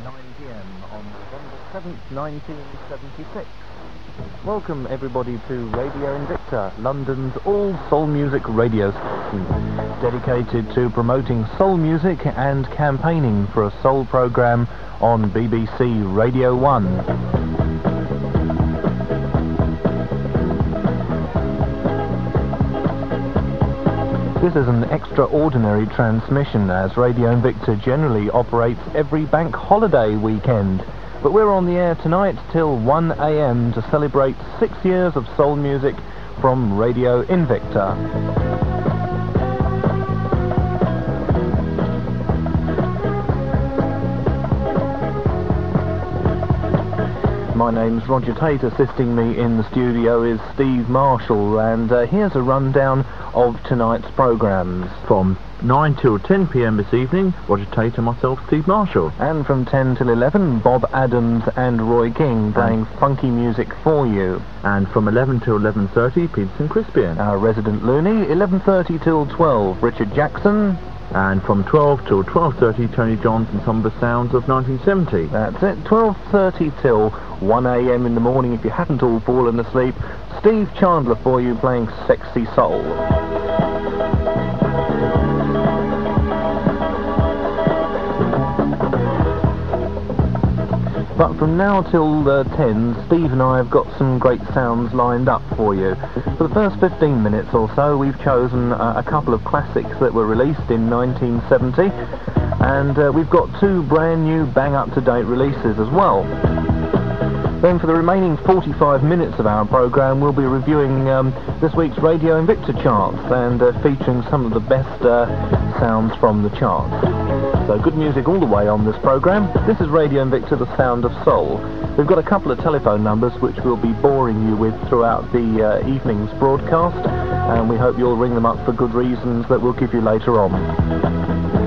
9 p.m. on November 7th, 1976. Welcome everybody to Radio Invicta, London's all-soul music radio station, dedicated to promoting soul music and campaigning for a soul programme on BBC Radio 1. This is an extraordinary transmission, as Radio Invicta generally operates every bank holiday weekend. But we're on the air tonight till 1 a.m. to celebrate 6 years of soul music from Radio Invicta. My name's Roger Tate. Assisting me in the studio is Steve Marshall, and here's a rundown of tonight's programmes. From 9 till 10 p.m. this evening, Roger Tate and myself, Steve Marshall. And from 10 till 11, Bob Adams and Roy King playing funky music for you. And from 11 till 11:30, Peterson Crispian. Our resident loony, 11:30 till 12, Richard Jackson. And from 12 till 12:30, Tony Johns and some of the sounds of 1970. That's it, 12:30 till 1 a.m. in the morning, if you haven't all fallen asleep. Steve Chandler for you playing sexy soul. But from now till 10, Steve and I have got some great sounds lined up for you. For the first 15 minutes or so, we've chosen a couple of classics that were released in 1970, and we've got two brand new bang-up-to-date releases as well. Then for the remaining 45 minutes of our programme, we'll be reviewing this week's Radio Invicta charts and featuring some of the best sounds from the charts. So good music all the way on this programme. This is Radio Invicta, the sound of soul. We've got a couple of telephone numbers which we'll be boring you with throughout the evening's broadcast, and we hope you'll ring them up for good reasons that we'll give you later on.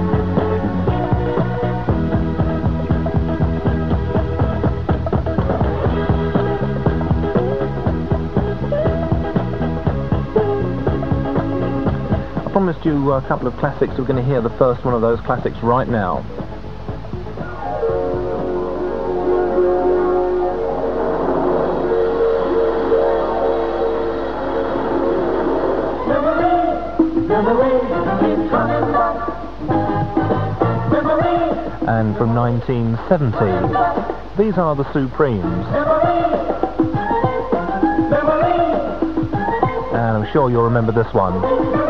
I promised you a couple of classics. We're going to hear the first one of those classics right now. And from 1970, these are the Supremes. And I'm sure you'll remember this one.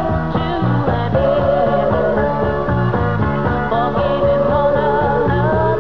Forgetting one another.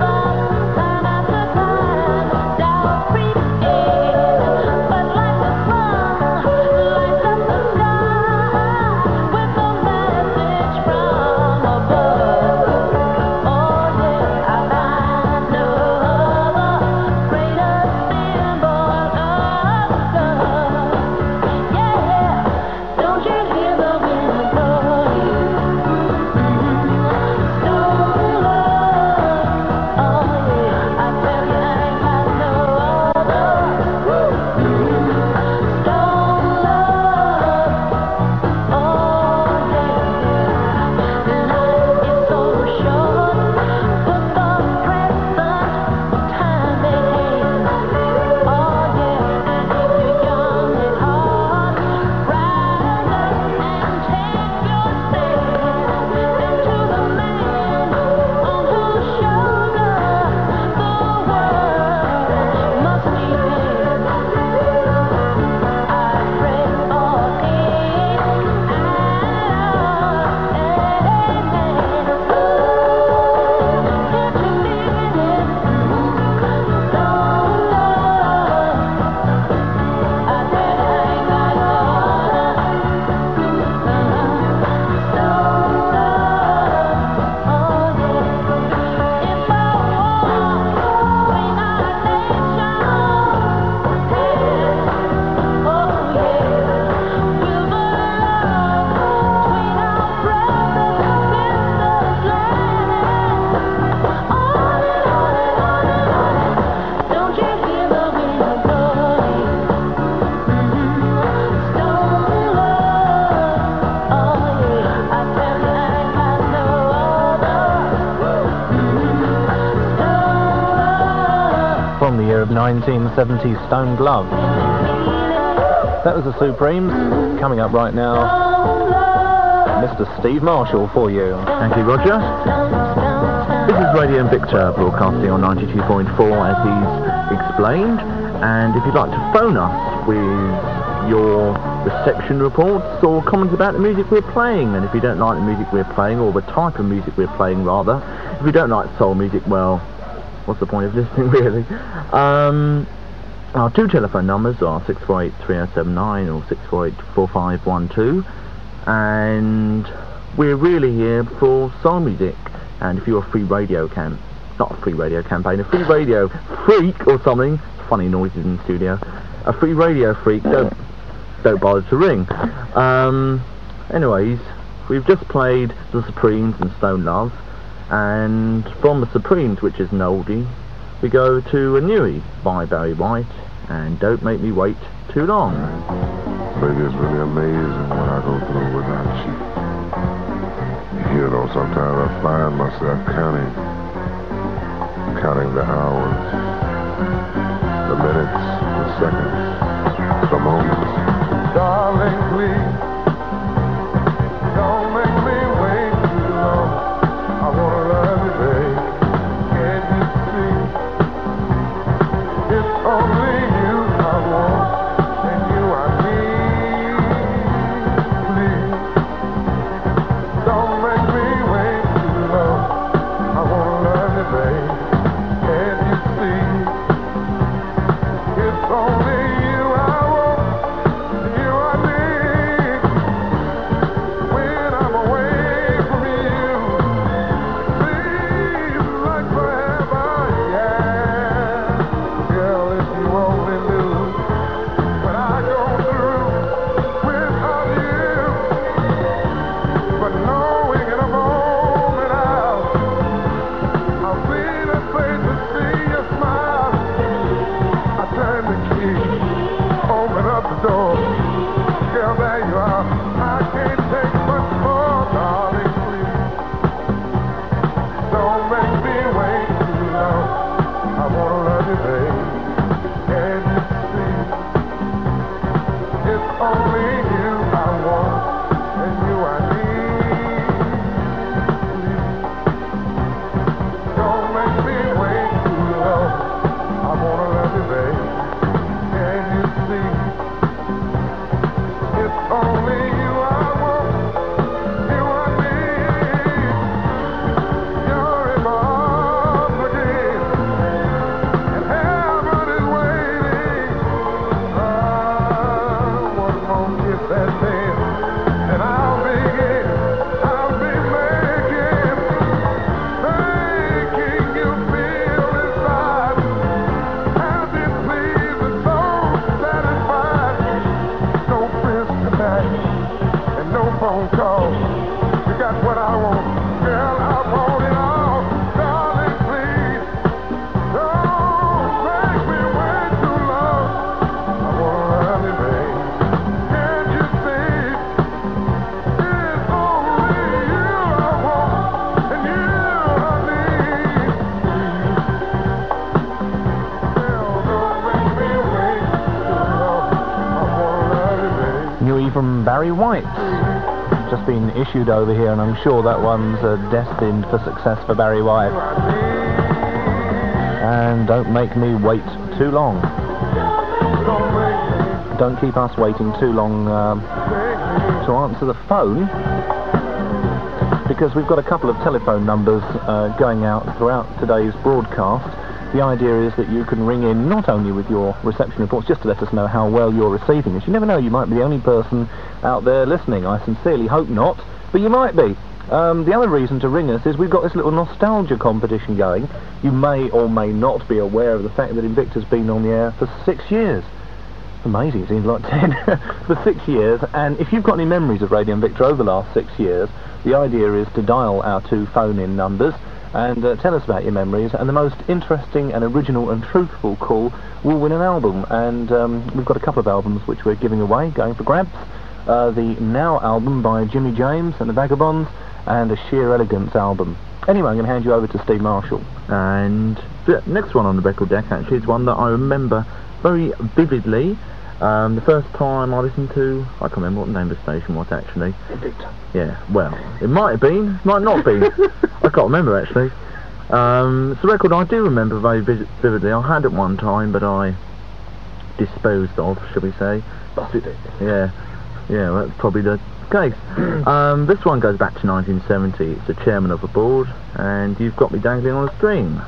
of 1970 Stone Love. That was the Supremes. Coming up right now, Mr. Steve Marshall for you. Thank you, Roger. This is Radio Invicta, broadcasting on 92.4 as he's explained. And if you'd like to phone us with your reception reports or comments about the music we're playing, and if you don't like the music we're playing, or the type of music we're playing rather, if you don't like soul music, well, what's the point of listening really? Our two telephone numbers are 648-3079 or 648-4512, and we're really here for soul music. And if you're a free radio not a free radio campaign, a free radio freak or something, funny noises in the studio, a free radio freak, don't bother to ring. Anyways, we've just played the Supremes and Stone Love, and from the Supremes, which is an oldie, we go to a newie by Barry White, and Don't Make Me Wait Too Long. Baby, it's really amazing what I go through without you. You know, sometimes I find myself counting the hours, the minutes, the seconds, the moments. Darling, please, don't make me wait too long. I wanna love you, babe. Can't you see? It's only you I want, and you I need. Please, don't make me wait too long. I wanna love you, babe. Can't you see? It's only you I want, and you I need. When I'm away from you, please, like forever, yeah. Girl, if you only knew what I go through without you. But knowing in a moment I'll see the face and see your smile. I turn the key, open up the door. Girl, there you are. I can't take much more, darling, please. Don't make me wait too long. I wanna love you, babe. Can't you see? It's only you I want, and you I need. Please, don't make me wait too long. I wanna love you, babe. Can you see? It's only you I want, you I need. You're in my arms again, and heaven is waiting. One more kiss and then, and I'll be making you feel inside. Happy, pleased, and so satisfied. No friends tonight, and no phone calls. You got what I want, girl, I want it all. Darling, please, don't make me wait too long. I wanna love you, babe. Can't you see? It's only you I want, and you I need. Girl, don't make me wait too long. I wanna love you, babe. Newie from Barry White. Just been issued over here, and I'm sure that one's destined for success for Barry White. And Don't Make Me Wait Too Long. Don't make me Don't keep us waiting too long to answer the phone, because we've got a couple of telephone numbers going out throughout today's broadcast. The idea is that you can ring in not only with your reception reports, just to let us know how well you're receiving this. You never know, you might be the only person out there listening. I sincerely hope not, but you might be. The other reason to ring us is we've got this little nostalgia competition going. You may or may not be aware of the fact that Invicta's been on the air for 6 years. Amazing, it seems like 10. For 6 years, and if you've got any memories of Radio Invicta over the last 6 years, the idea is to dial our two phone-in numbers and tell us about your memories, and the most interesting and original and truthful call will win an album. And we've got a couple of albums which we're giving away, going for grabs. The Now album by Jimmy James and the Vagabonds, and a Sheer Elegance album. Anyway, I'm going to hand you over to Steve Marshall. And The next one on the record deck actually is one that I remember very vividly. The first time I listened to, I can't remember what the name of the station was actually. Invicta. Yeah, well, it might have been, might not be. I can't remember actually. It's a record I do remember very vividly. I had it one time, but I disposed of, shall we say. Busted it. Yeah, that's probably the case. This one goes back to 1970. It's the Chairman of the Board, and You've Got Me Dangling on a String.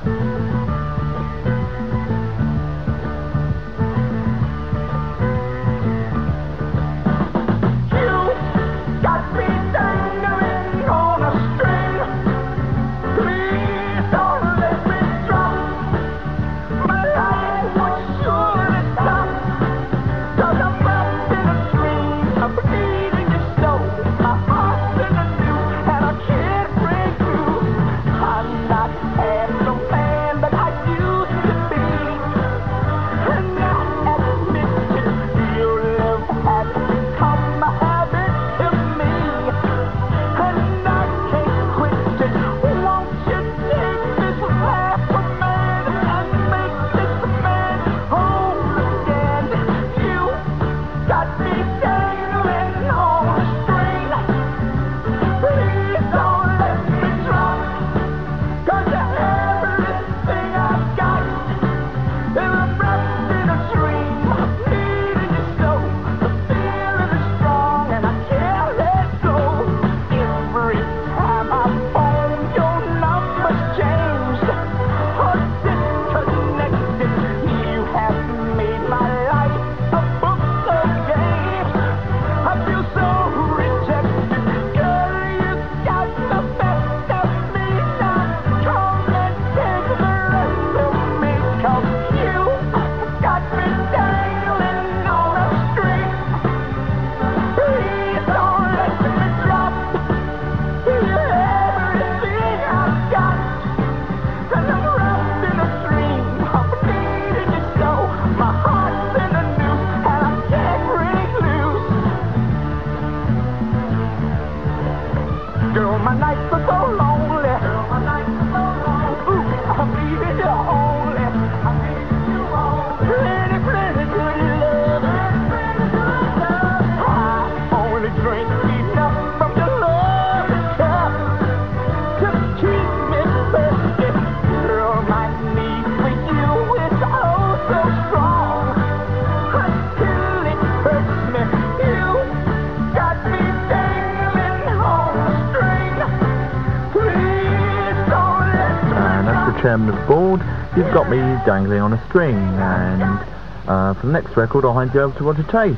Chairman of the Board, You've Got Me Dangling on a String, and for the next record I'll hand you over to Roger Tate.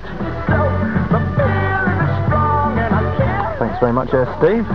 Thanks very much, Steve.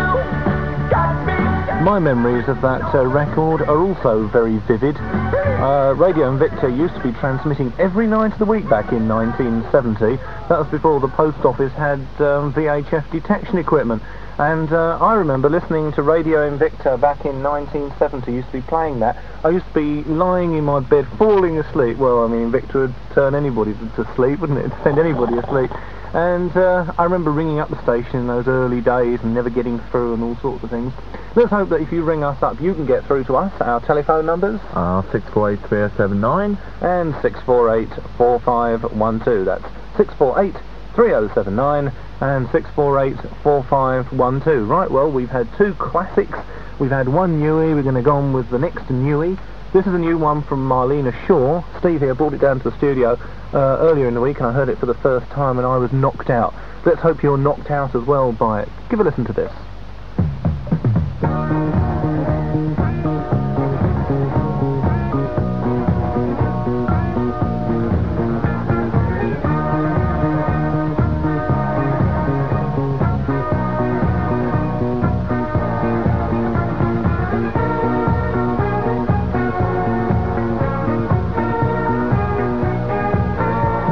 My memories of that record are also very vivid. Radio Invicta used to be transmitting every night of the week back in 1970. That was before the post office had VHF detection equipment. And I remember listening to Radio Invicta back in 1970, used to be playing that. I used to be lying in my bed, falling asleep. Well, I mean, Invicta would turn anybody to sleep, wouldn't it? It'd send anybody asleep. And I remember ringing up the station in those early days and never getting through and all sorts of things. Let's hope that if you ring us up, you can get through to us. Our telephone numbers are 648-3079 and 648-4512. That's 648-3079 and 648-4512. Right, well, we've had two classics. We've had one newie. We're going to go on with the next newie. This is a new one from Marlena Shaw. Steve here brought it down to the studio earlier in the week, and I heard it for the first time, and I was knocked out. Let's hope you're knocked out as well by it. Give a listen to this.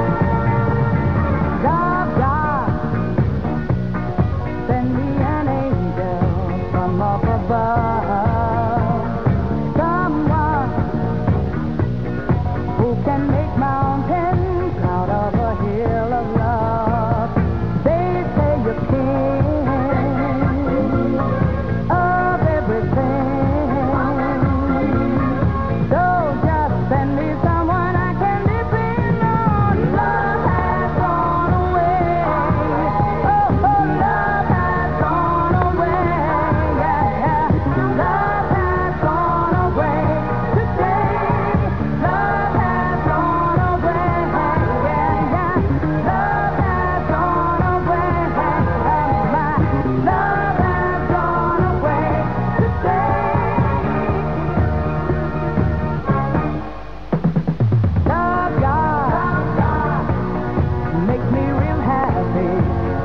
Send me an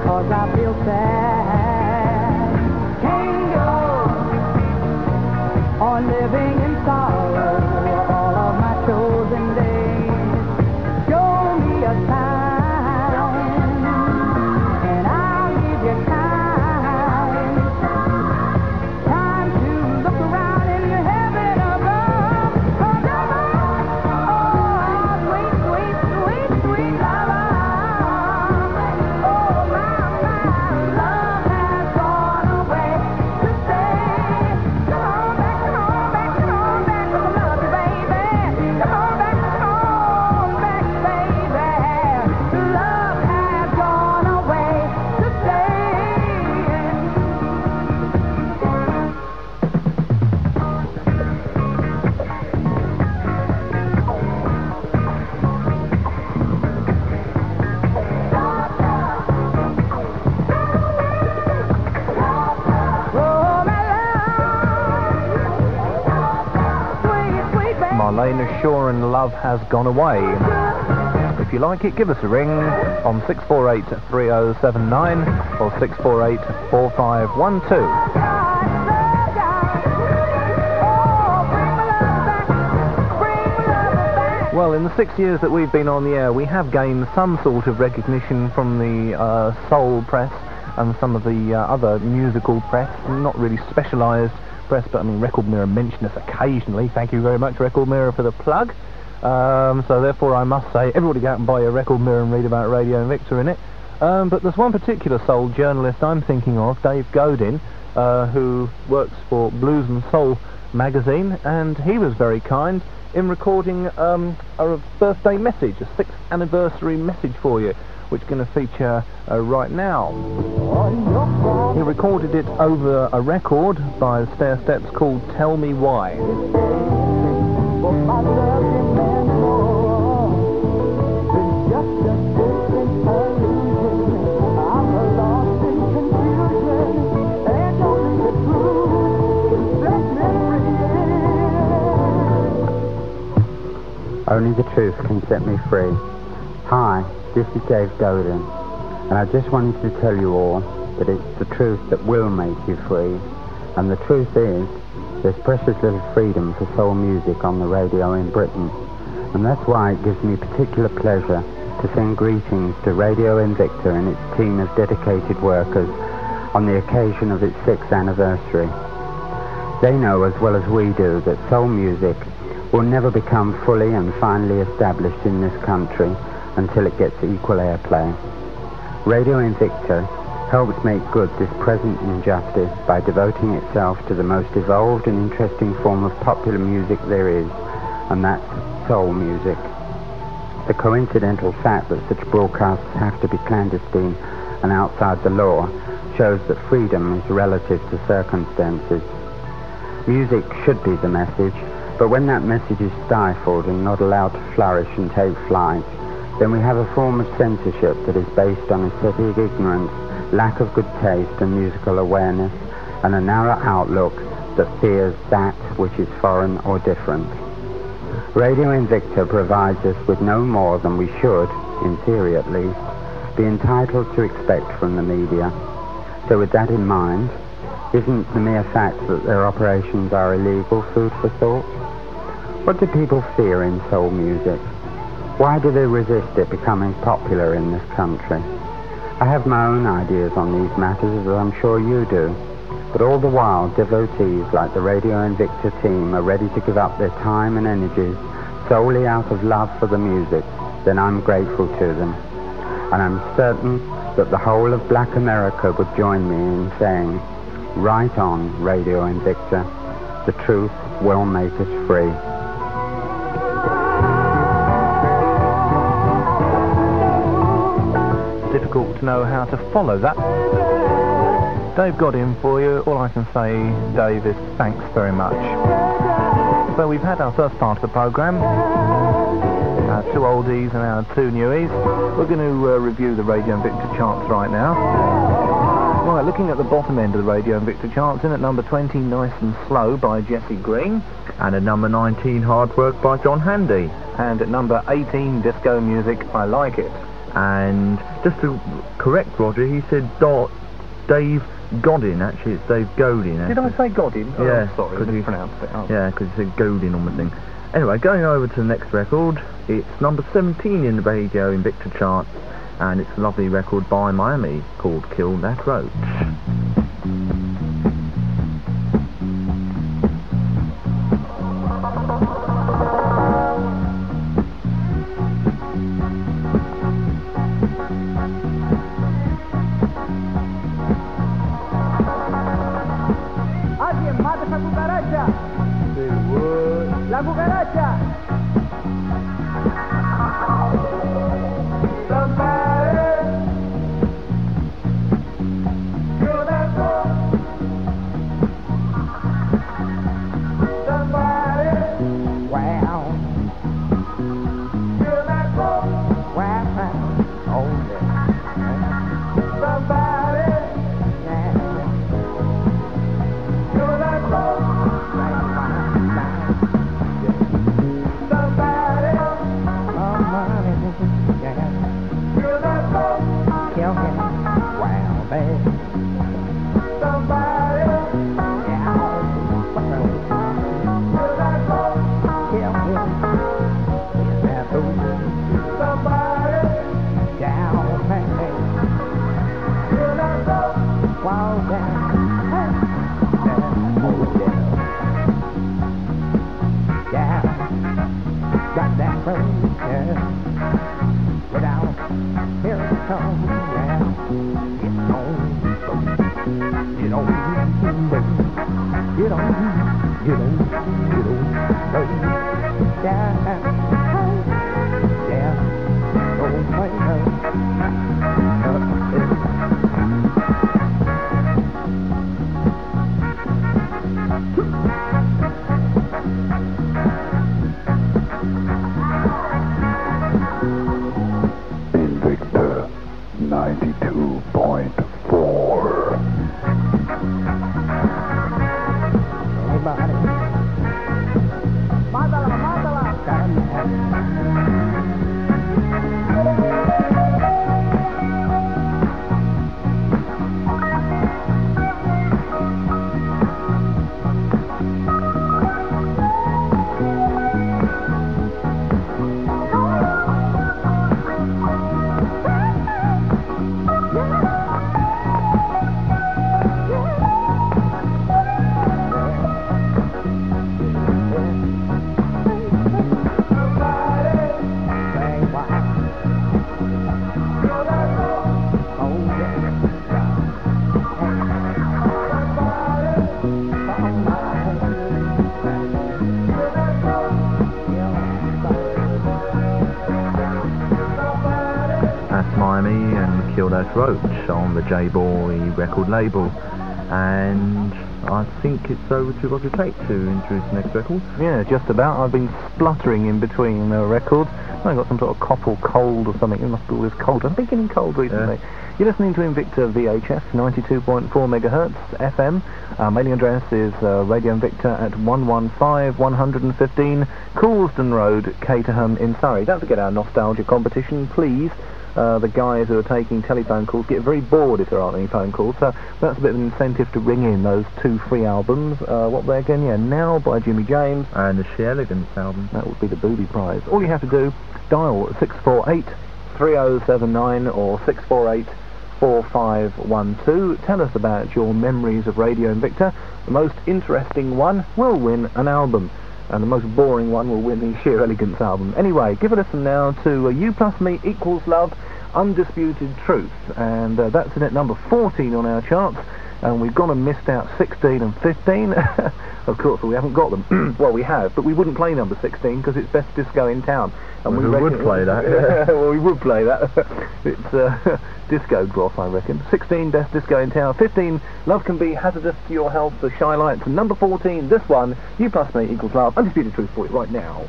'cause I feel sad. Can't go on living in sorrow all of my chosen days. Show me a sign, and I'll give you time to look around in heaven above. 'Cause sweet, sweet, sweet, sweet lover. Oh, my love has gone away to stay. Come on back, come on back, come on back, 'cause I love you, baby. Come on back, baby. Love has gone away to stay. Marlena Shaw and Love Has Gone Away. If you like it, give us a ring on 648-3079 or 648-4512. Well, in the 6 years that we've been on the air, we have gained some sort of recognition from the soul press and some of the other musical press, not really specialised press, but I mean, Record Mirror mention us occasionally. Thank you very much, Record Mirror, for the plug. So therefore I must say, everybody go out and buy a Record Mirror and read about Radio Invicta in it. But there's one particular soul journalist I'm thinking of, Dave Godin, who works for Blues and Soul magazine, and he was very kind in recording a birthday message, a 6th anniversary message for you, which is going to feature right now. He recorded it over a record by the Stair Steps called Tell Me Why. Only the truth can set me free. Hi, this is Dave Godin, and I just wanted to tell you all that it's the truth that will make you free. And the truth is, there's precious little freedom for soul music on the radio in Britain. And that's why it gives me particular pleasure to send greetings to Radio Invicta and its team of dedicated workers on the occasion of its 6th anniversary. They know as well as we do that soul music will never become fully and finally established in this country until it gets equal airplay. Radio Invicta helps make good this present injustice by devoting itself to the most evolved and interesting form of popular music there is, and that's soul music. The coincidental fact that such broadcasts have to be clandestine and outside the law shows that freedom is relative to circumstances. Music should be the message, but when that message is stifled and not allowed to flourish and take flight, then we have a form of censorship that is based on aesthetic ignorance, lack of good taste and musical awareness, and a narrow outlook that fears that which is foreign or different. Radio Invicta provides us with no more than we should, in theory at least, be entitled to expect from the media. So with that in mind, isn't the mere fact that their operations are illegal food for thought? What do people fear in soul music? Why do they resist it becoming popular in this country? I have my own ideas on these matters, as I'm sure you do. But all the while, devotees like the Radio Invicta team are ready to give up their time and energies solely out of love for the music, then I'm grateful to them. And I'm certain that the whole of Black America would join me in saying, right on, Radio Invicta. The truth will make us free. Difficult to know how to follow that. Dave Godin for you. All I can say, Dave, is thanks very much. So we've had our first part of the programme, our 2 oldies and our 2 newies. We're going to review the Radio Invicta charts right now. Right, looking at the bottom end of the Radio Invicta charts, in at number 20, Nice and Slow by Jesse Green. And at number 19, Hard Work by John Handy. And at number 18, Disco Music, I Like It. And just to correct Roger, he said Dave Godin. Actually, it's Dave Godin. Did I say Godin? Oh, Yeah, sorry, I 'cause he- mispronounced it. Oh. Yeah, because he said Godin on the thing. Anyway, going over to the next record, it's number 17 in the Radio Invicta charts, and it's a lovely record by Miami called Kill That Roach. Alguien mata esa cucaracha. La cucaracha. Wow. Wow. Oh, Got that road, yeah. Without here it comes, yeah. Get on, get on, get on, get on, yeah, yeah. Don't play Invicta 92.4. Anybody? Mátala, mátala. That's Miami and Kill That Roach on the J-Boy record label. And I think it's over to Roger Tate to introduce the next record. Yeah, just about. I've been spluttering in between records. I got some sort of cough or cold or something. It must be all this cold. I've been getting cold recently. You're listening to Invicta VHF, 92.4 megahertz FM. Our mailing address is Radio Invicta at 115 115 Coulsdon Road, Caterham in Surrey. Don't forget our nostalgia competition, please. The guys who are taking telephone calls get very bored if there aren't any phone calls, so that's a bit of an incentive to ring in those two free albums. What were they again? Yeah, Now by Jimmy James. And the She Elegance album. That would be the booby prize. All you have to do, dial 648 3079 or 648 4512. Tell us about your memories of Radio Invicta. The most interesting one will win an album, and the most boring one will win the Sheer Elegance album. Anyway, give a listen now to You Plus Me Equals Love, Undisputed Truth, and that's in at number 14 on our charts, and we've gone and missed out 16 and 15. Of course, we haven't got them. Well, we have, but we wouldn't play number 16 because it's Best Disco in Town. And we would play that, yeah. Well, we would play that. It's disco dross, I reckon. 16, Best Disco in Town. 15, Love Can Be Hazardous to Your Health, The Shy Lights. And number 14, this one, You Plus Me Equals Love, Undisputed Truth for you right now.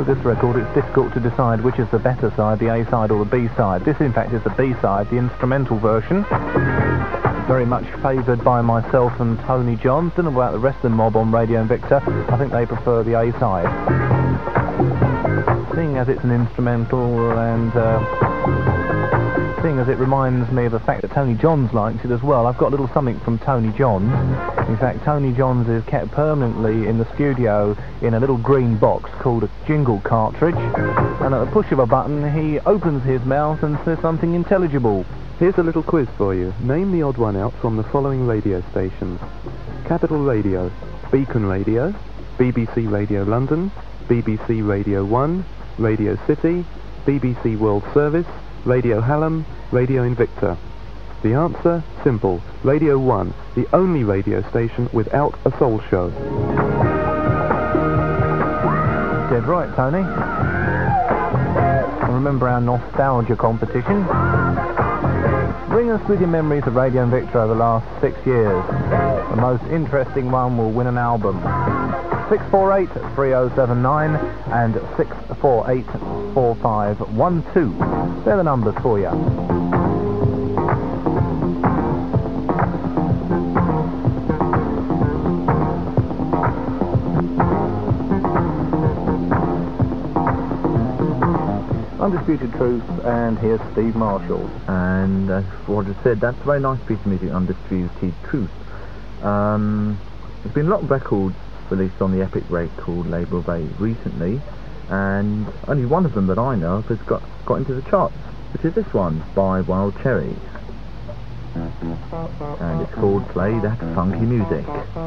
With this record, it's difficult to decide which is the better side, the A side or the B side. This, in fact, is the B side, the instrumental version. Very much favoured by myself and Tony Johns. Don't know about the rest of the mob on Radio Invicta. I think they prefer the A side. Seeing as it's an instrumental and seeing as it reminds me of the fact that Tony Johns likes it as well, I've got a little something from Tony Johns. In fact, Tony Johns is kept permanently in the studio in a little green box called a jingle cartridge, and at the push of a button he opens his mouth and says something intelligible. Here's a little quiz for you. Name the odd one out from the following radio stations: Capital Radio, Beacon Radio, BBC Radio London, BBC Radio 1, Radio City, BBC World Service, Radio Hallam, Radio Invicta. The answer? Simple. Radio 1, the only radio station without a soul show. Dead right, Tony. I remember our nostalgia competition. Bring us with your memories of Radio Invicta over the last 6 years. The most interesting one will win an album. 648-3079 and 648-4512. They're the numbers for you. Undisputed Truth, and here's Steve Marshall. And as Roger said, that's a very nice piece of music, Undisputed Truth. There's been a lot of records released on the Epic Record label very recently, and only one of them that I know of has got into the charts, which is this one by Wild Cherry. And it's called Play That Funky Music.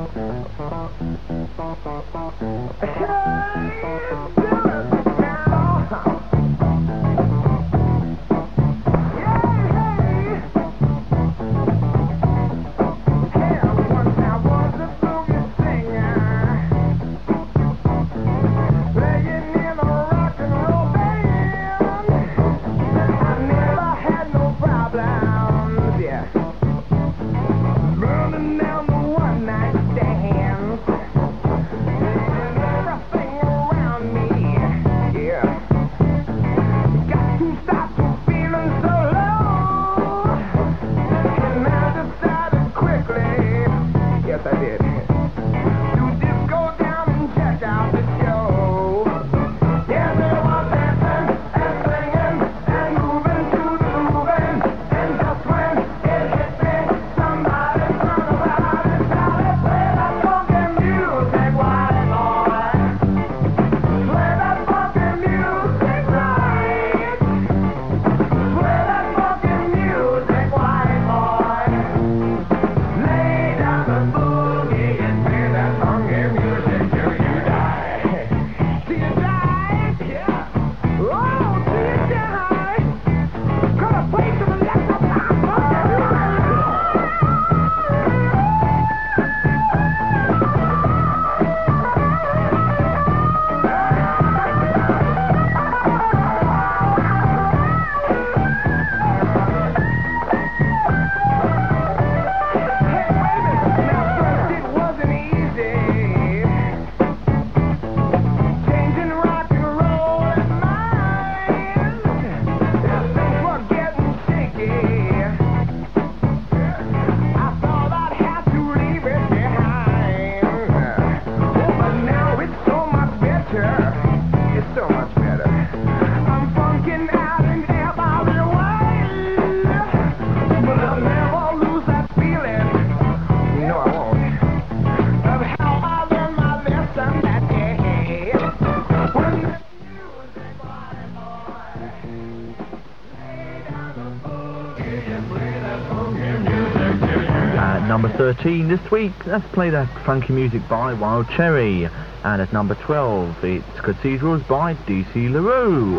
Number 13 this week, let's play that funky music by Wild Cherry. And at number 12, it's Cathedrals by DC LaRue.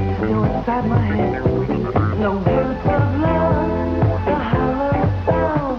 No words of love, the hollow sound.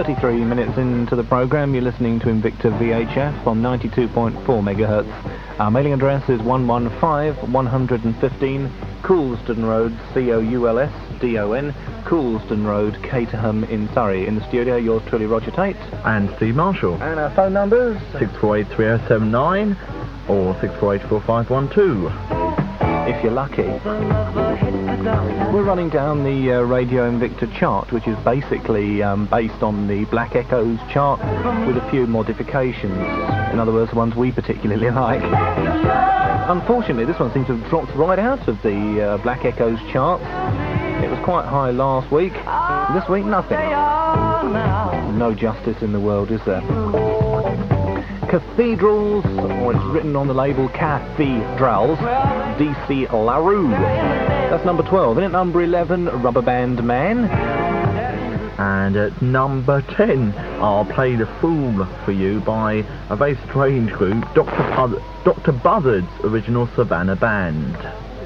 33 minutes into the programme. You're listening to Invicta VHF on 92.4 megahertz. Our mailing address is 115 115 Coulsdon Road, Coulsdon, Coulsdon Road, Caterham in Surrey. In the studio, yours truly, Roger Tate. And Steve Marshall. And our phone numbers? 6483079 or 6484512. If you're lucky. We're running down the Radio Invicta chart, which is basically based on the Black Echoes chart with a few modifications. In other words, the ones we particularly like. Unfortunately, this one seems to have dropped right out of the Black Echoes charts. It was quite high last week. This week, nothing. No justice in the world, is there? Cathedrals, or it's written on the label Cathedrals, DC LaRue. That's number 12. And at number 11, Rubber Band Man. And at number 10, I'll Play the Fool for You by a very strange group, Dr. Buzzard's original Savannah Band.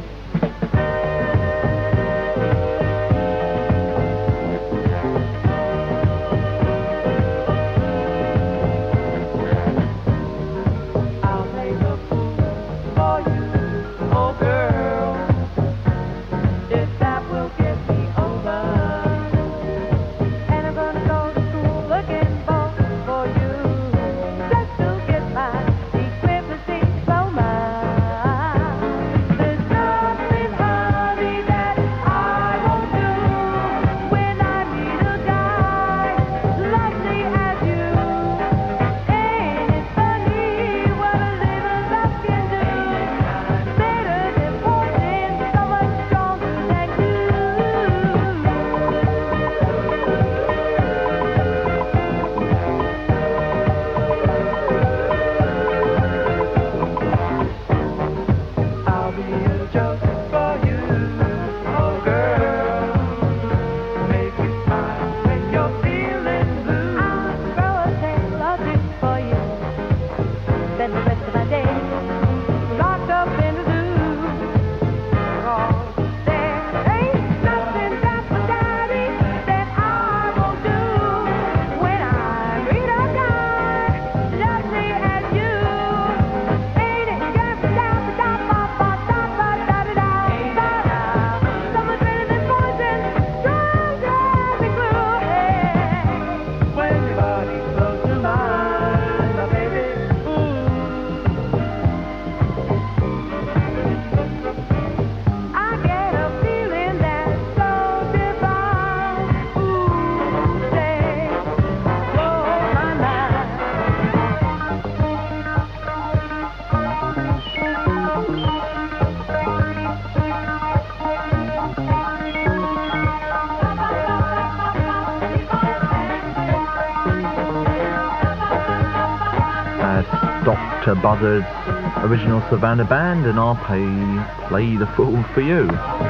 Dr. Buzzard's original Savannah Band, and I'll play the fool for you.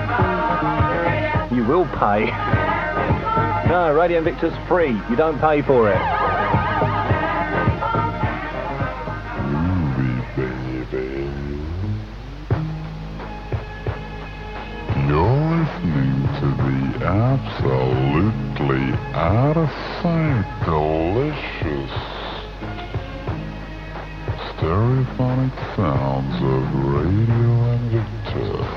You will pay. No, Radio Invicta's free. You don't pay for it. Baby. You're listening to the absolutely out-of-sight, delicious, stereophonic sounds of Radio Invicta.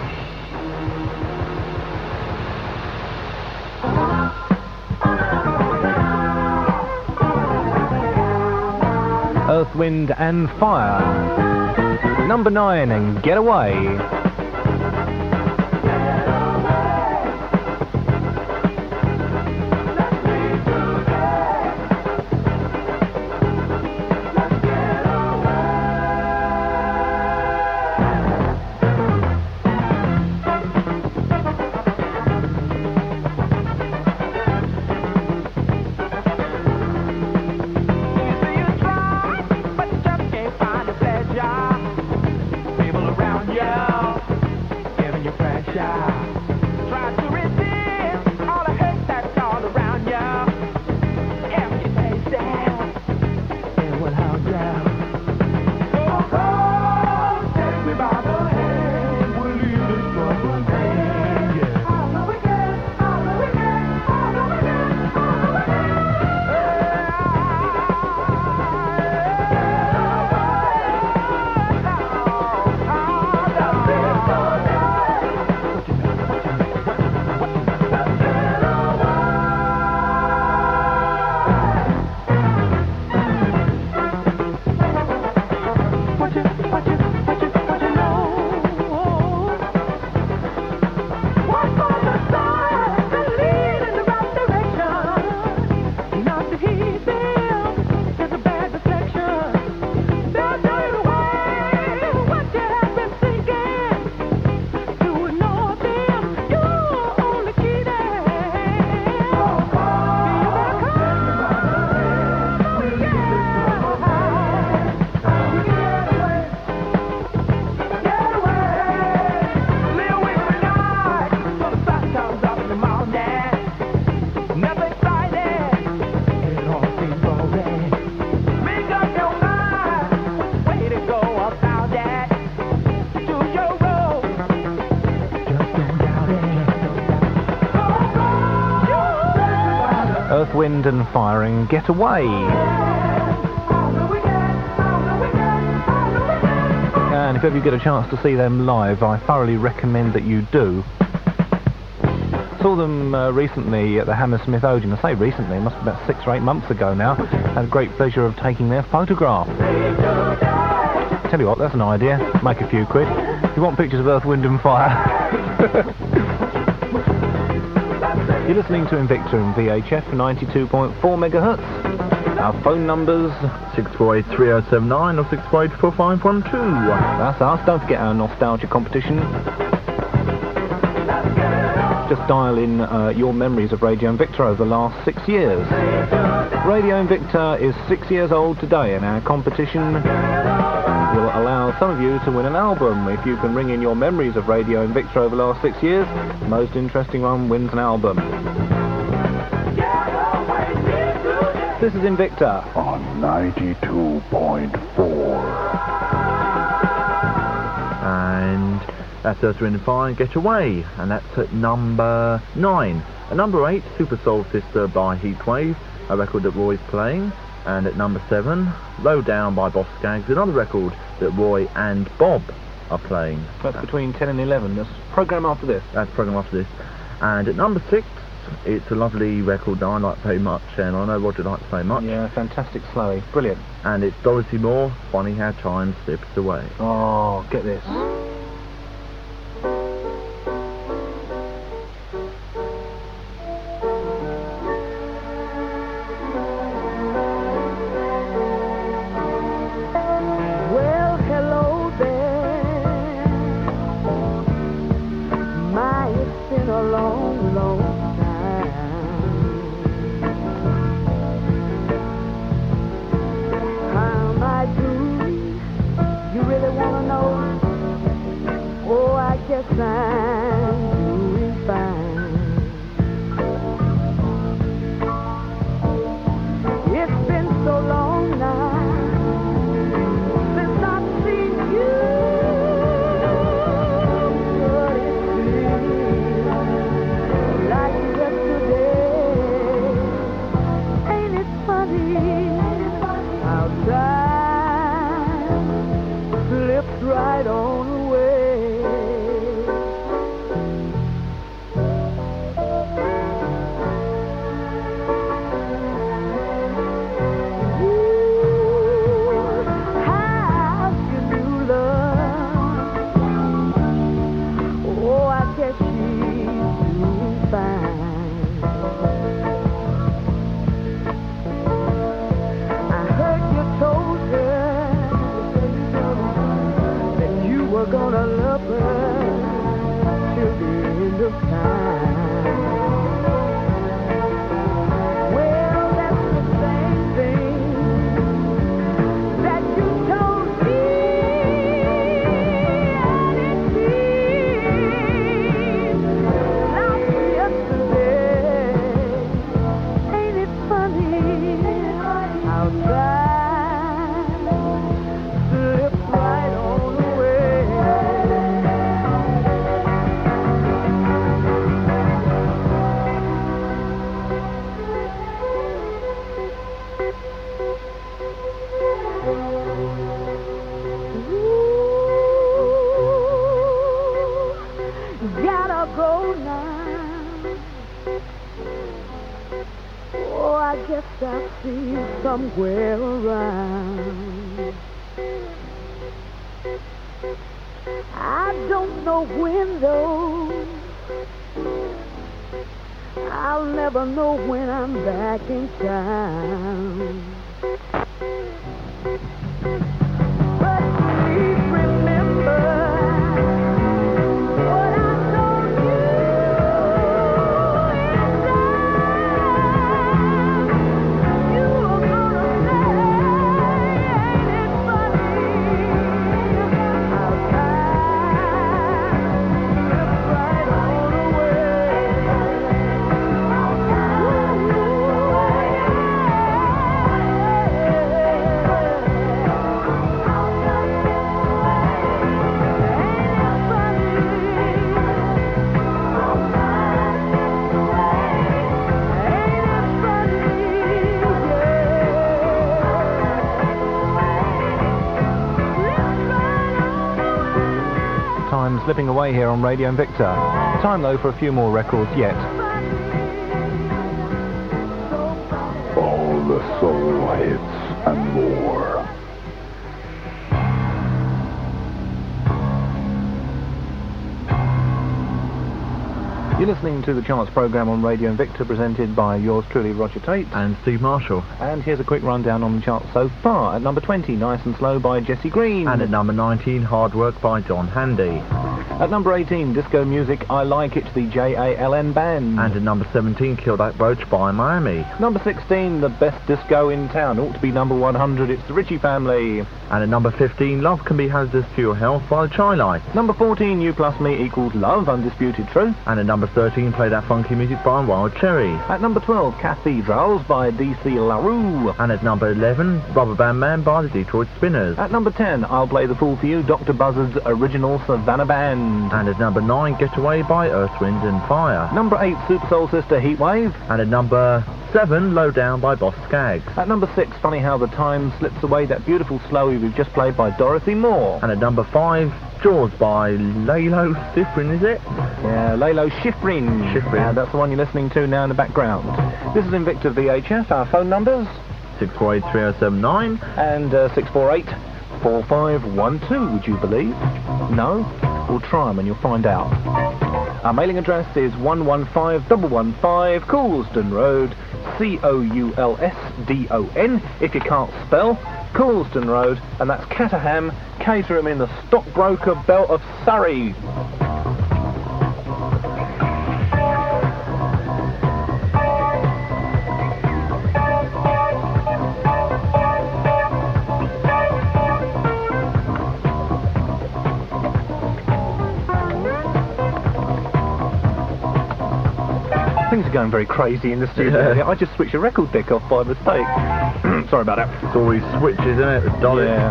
Earth, Wind and Fire. Number 9, and Get Away. Earth, Wind and Fire and Get Away. And if ever you get a chance to see them live, I thoroughly recommend that you do. Saw them recently at the Hammersmith Odeon. I say recently, it must be about 6 or 8 months ago now. Had a great pleasure of taking their photograph. Tell you what, that's an idea. Make a few quid. If you want pictures of Earth, Wind and Fire. You're listening to Invicta and VHF 92.4 megahertz. Our phone numbers 6483079 or 6484512. That's us. Don't forget our nostalgia competition. Just dial in your memories of Radio Invicta over the last 6 years. Radio Invicta is 6 years old today, and our competition will allow some of you to win an album. If you can ring in your memories of Radio Invicta over the last 6 years, the most interesting one wins an album. This is Invicta on 92.4. And that's Earth, Wind and Fire and Get Away, and that's at number 9. At number 8, Super Soul Sister by Heatwave, a record that Roy's playing. And at number 7, Low Down by Boss Skaggs, another record that Roy and Bob are playing. That's between 10 and 11. That's programme after this. That's programme after this. And at number 6, it's a lovely record that I like very much, and I know Roger likes very much. Yeah, fantastic slowy. Brilliant. And it's Dorothy Moore, Funny How Time Slips Away. Oh, get this. Somewhere around I don't know when though. I'll never know when I'm back in town. But please remember what I told you inside. You were gonna say, ain't it funny how time slips right on Time slipping away here on Radio Invicta. Time though for a few more records yet. All the soul hits and more. You're listening to the Charts programme on Radio Invicta, presented by yours truly, Roger Tate. And Steve Marshall. And here's a quick rundown on the charts so far. At number 20, Nice and Slow by Jesse Green. And at number 19, Hard Work by John Handy. At number 18, Disco Music, I Like It, the JALN Band. And at number 17, Kill That Roach by Miami. Number 16, the best disco in town. Ought to be number 100, it's the Ritchie Family. And at number 15, Love Can Be Hazardous to Your Health by the Chai Lights. Number 14, You Plus Me Equals Love, Undisputed Truth. And at number 13, Play That Funky Music by Wild Cherry. At number 12, Cathedrals by DC LaRue. And at number 11, Rubber Band Man by the Detroit Spinners. At number 10, I'll Play the Fool for You, Dr. Buzzard's original Savannah Band. And at number 9, Get Away by Earth, Wind and Fire. Number 8, Super Soul Sister Heatwave. And at number 7, Low Down by Boss Skaggs. At number 6, Funny How the Time Slips Away, that beautiful slowie we've just played by Dorothy Moore. And at number 5, Jaws by Lalo Schifrin, is it? Yeah, Lalo Schifrin. Schifrin. That's the one you're listening to now in the background. This is Invicta VHF. Our phone numbers 648-3079 and 648-4512, would you believe? No? We'll try them and you'll find out. Our mailing address is 115115 Coulsdon Road, Coulsdon, if you can't spell, Coulsdon Road, and that's Caterham, Caterham in the stockbroker belt of Surrey. Things are going very crazy in the studio. Yeah. I just switched a record deck off by mistake. Sorry about that. It's always switches, isn't it? With Dolly. Yeah.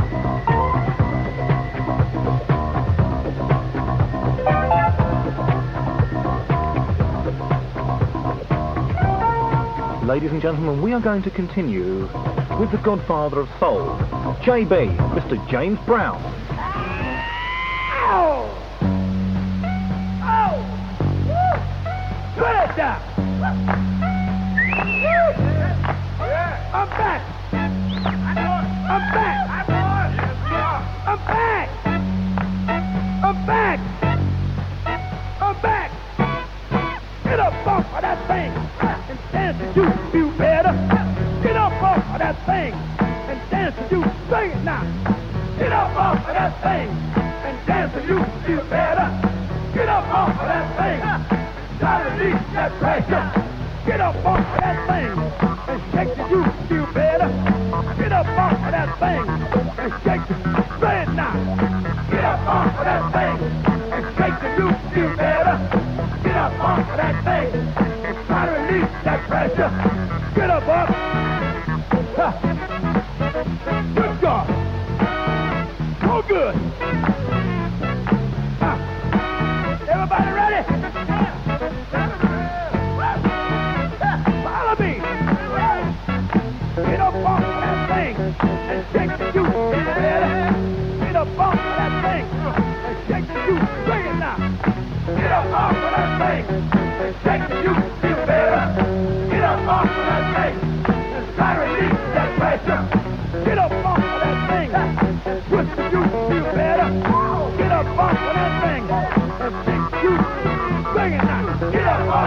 Ladies and gentlemen, we are going to continue with the godfather of soul, JB, Mr. James Brown. Ow! Ow! Put it down! I'm back! I'm back! I'm back! I'm back! I'm back! Get up off of that thing and dance and you feel better. Get up off of that thing and dance and you sing it now. Get up off of that thing and dance and you feel better. Get up off of that thing. Try to release that pressure. Get up off of that thing and shake till you feel better. Get up off of that thing and shake till say it now. Get up off of that thing and shake till you feel better. Get up off of that thing and try to release that pressure. Get up off. Huh. Good God. So good. Huh. Everybody ready? Follow me. Get up off of that thing and shake the juice. Get up off of that thing and shake the juice. Bring it now. Get up off of that thing and shake the juice. Feel better. Get up off of that thing and try to release that pressure. Get up off of that thing and twist the juice. Feel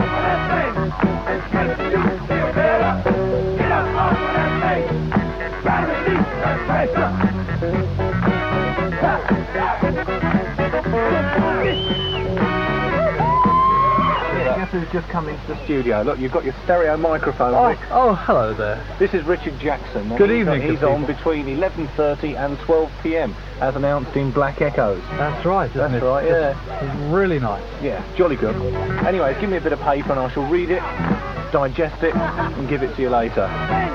Guess who's just come into the studio? Look, you've got your stereo microphone. Oh, hello there. This is Richard Jackson. Good evening, He's good on people. between 11:30 and 12 p.m. as announced in Black Echoes. That's right, isn't it? That's right, yeah. It's really nice. Yeah, jolly good. Anyways, give me a bit of paper and I shall read it, digest it, and give it to you later.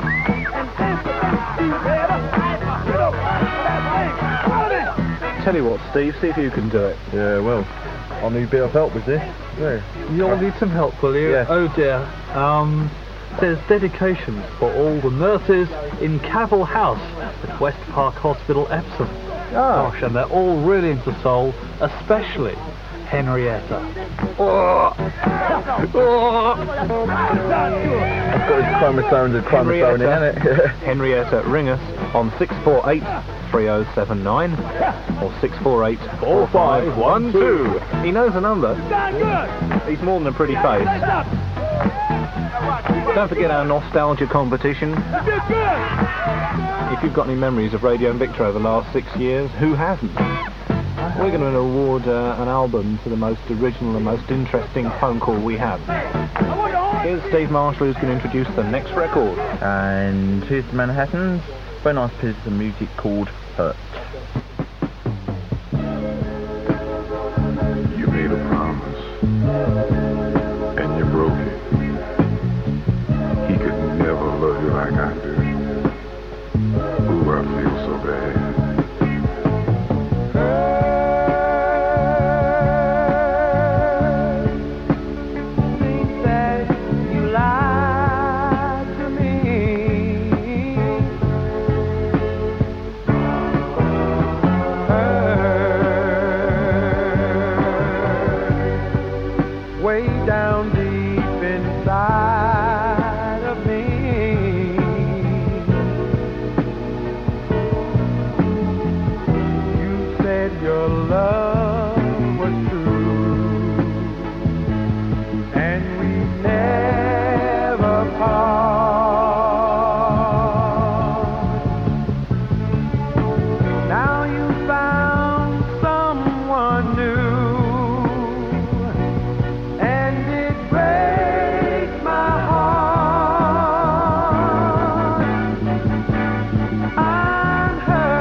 Tell you what, Steve, see if you can do it. Yeah, well, I'll need a bit of help with this. Yeah. You'll need some help, will you? Yeah. Oh dear. Says dedications for all the nurses in Cavill House at West Park Hospital, Epsom. Oh. Gosh, and they're all really into soul, especially Henrietta. I've got his chromosomes and chromosome in it. Henrietta, ring us on 648 3079 or 648 4512. He knows the number. He's more than a pretty face. Don't forget our nostalgia competition. If you've got any memories of Radio Victor over the last 6 years, who hasn't? We're going to award an album to the most original and most interesting phone call we have. Here's Steve Marshall, who's going to introduce the next record. And here's the Manhattans. Very nice piece of music called Hurt. You made a promise, and you broke it. He could never love you like I do. Ooh, I feel so bad. Think that you lied to me. Way down deep inside of me. You said your love was true, and we never part. Now you found someone new, and it breaks my heart. I'm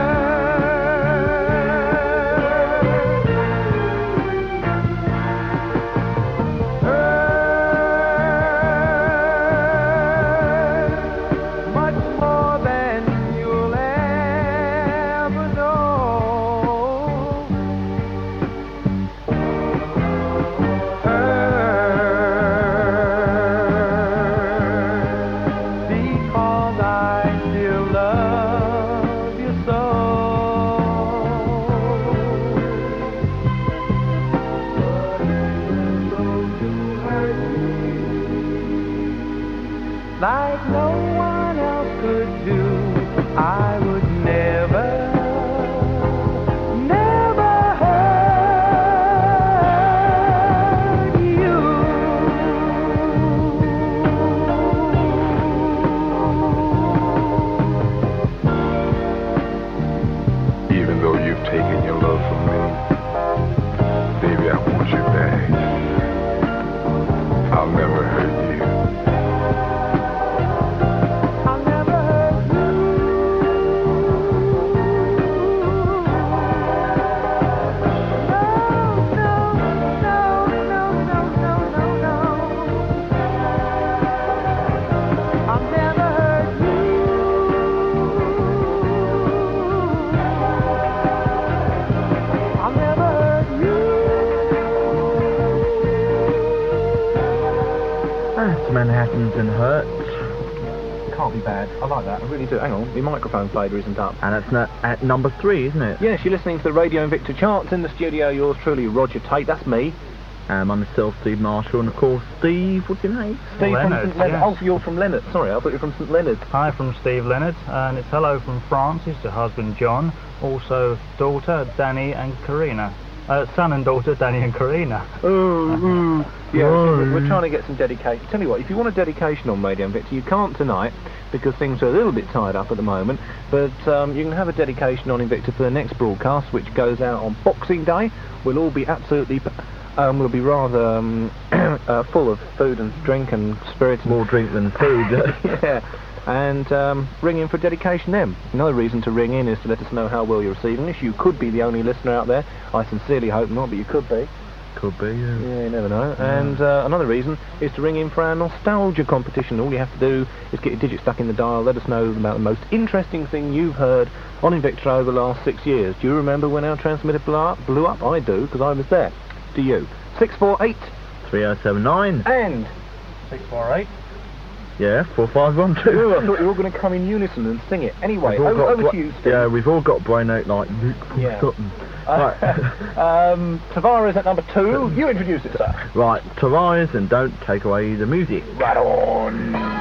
hurt much more than you'll ever know. Because I still love you so. Like no one else could do, I would never hurt you. Even though you've taken your love from me, baby, I want you back. I'll never hurt you. I'll never hurt you. No, no, no, no, no, no, no. I'll never hurt you. I'll never hurt you. That's Manhattans and Hurt. Can't be bad. I like that. I really do. Hang on, the microphone fader isn't up. And that's at number 3, isn't it? Yes, you're listening to the Radio Invicta charts. In the studio, yours truly, Roger Tate. That's me. I'm myself, Steve Marshall, and of course, Steve, what's your name? Steve Leonard, from St. Leonard. yes. Oh, you're from Leonard. Sorry, I thought you were from St. Leonard. Hi from Steve Leonard, and it's hello from Francis to husband John, also daughter Danny and Karina. Son and daughter, Danny and Karina. Yeah, we're trying to get some dedication. Tell you what, if you want a dedication on Radio Victor, you can't tonight because things are a little bit tied up at the moment, but you can have a dedication on Invicta for the next broadcast, which goes out on Boxing Day. We'll all be absolutely... we'll be rather full of food and drink and spirits. More drink than food. Yeah. And ring in for dedication then. Another reason to ring in is to let us know how well you're receiving this. You could be the only listener out there. I sincerely hope not, but you could be. Could be, yeah. Yeah, you never know. And another reason is to ring in for our nostalgia competition. All you have to do is get your digit stuck in the dial, let us know about the most interesting thing you've heard on Invicta over the last 6 years. Do you remember when our transmitter blew up? I do, because I was there. Do you? 648 3079 and 648. Yeah, 4512. I thought you were all going to come in unison and sing it. Anyway, over to you, Steve. Yeah, we've all got brain ache like Luke Yeah. Sutton. Right. Tavares at number 2. You introduce it, sir. Right, Tavares, and don't take away the music. Right on.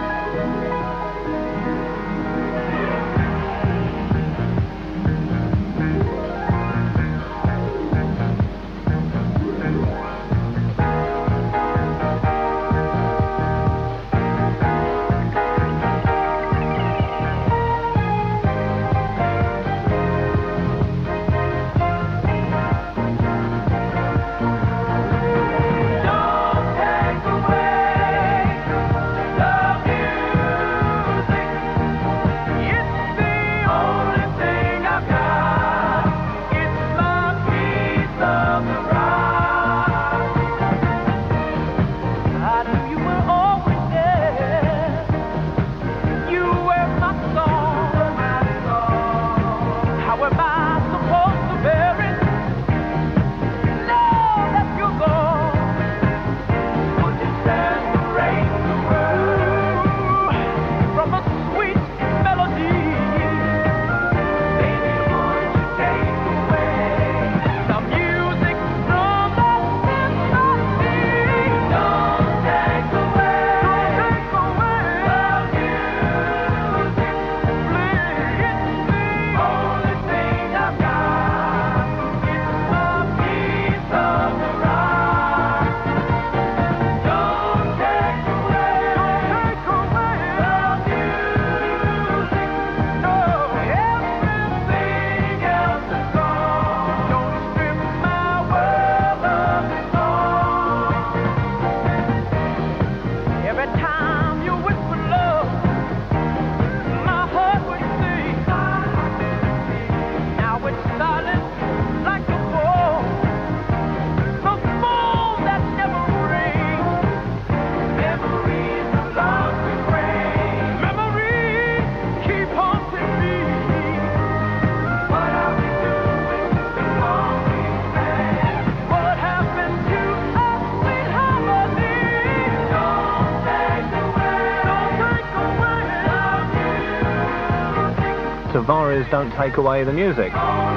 Tavares, don't take away the music.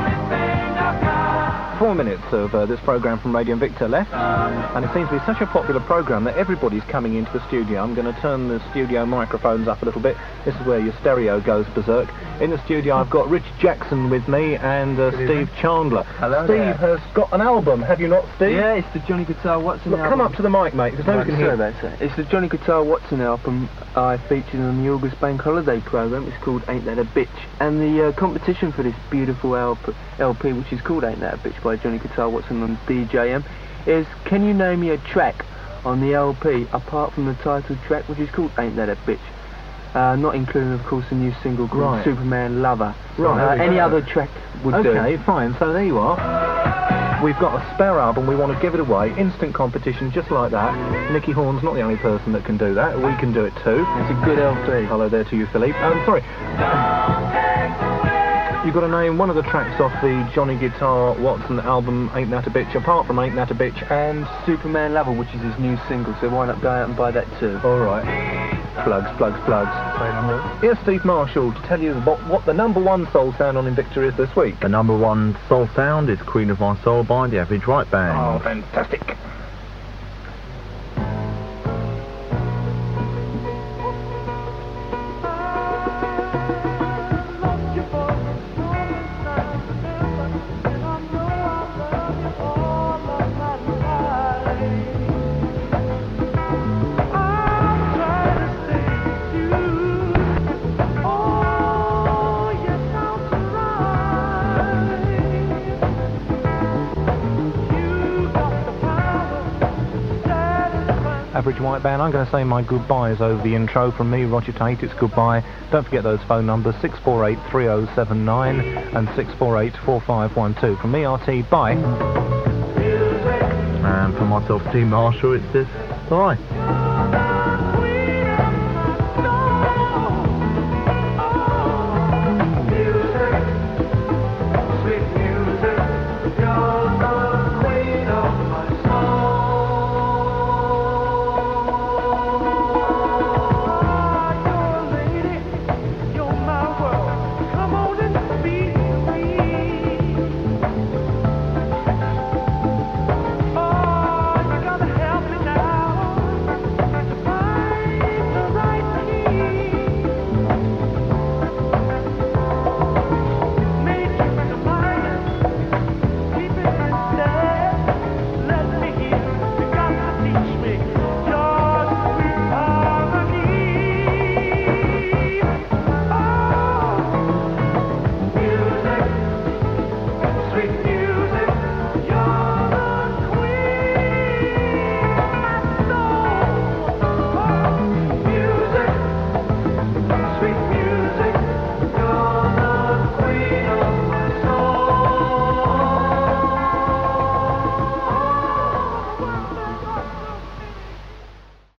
4 minutes of this programme from Radio Invicta left, and it seems to be such a popular programme that everybody's coming into the studio. I'm going to turn the studio microphones up a little bit. This is where your stereo goes berserk. In the studio I've got Rich Jackson with me and Steve Chandler. Hello Steve there. has got an album, have you not, Steve? Yeah, it's the Johnny Guitar Watson Look, album. come up to the mic, mate, because nobody can hear. Sorry about that. It's the Johnny Guitar Watson album I featured on the August Bank Holiday programme. It's called Ain't That a Bitch. And the competition for this beautiful LP, which is called Ain't That a Bitch by Johnny Guitar Watson on DJM, is can you name me a track on the LP apart from the title track, which is called Ain't That a Bitch? Not including, of course, a new single called Right. Superman Lover. Right. Any other track would do. Okay, fine. So there you are. We've got a spare album. We want to give it away. Instant competition, just like that. Nicky Horn's not the only person that can do that. We can do it too. It's a good LP. Hello there to you, Philippe. Sorry. You've got to name one of the tracks off the Johnny Guitar Watson album, Ain't That a Bitch, apart from Ain't That a Bitch. And Superman Lover, which is his new single, so why not go out and buy that too? All right. Plugs. Here's Steve Marshall to tell you what the number one soul sound on Invicta is this week. The number one soul sound is Queen of My Soul by the Average Right Band. Oh, fantastic. Average White Band. I'm going to say my goodbyes over the intro. From me, Roger Tate, it's goodbye. Don't forget those phone numbers, 648-3079 and 648-4512. From me, RT, bye. And for myself, Steve Marshall, it's this. Bye.